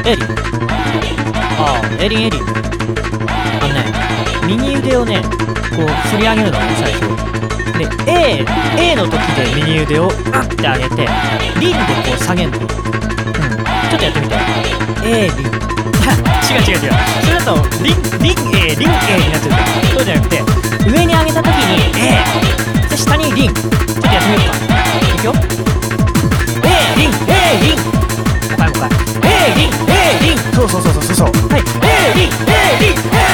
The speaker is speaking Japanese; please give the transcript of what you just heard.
エリン。ああ、エリンエリン。右腕をね、こう振り上げるのね、最初。で、A の時で右腕をガッて上げて、リンでこう下げるの。ちょっとやってみて。A、リン。違う。それだと、リン A になっちゃう。そうじゃなくて、上に上げた時に A、で、下にリン。ちょっとやってみようか。いくよ。A、リン。もう一回。A、リン。そう。はい。A、リン。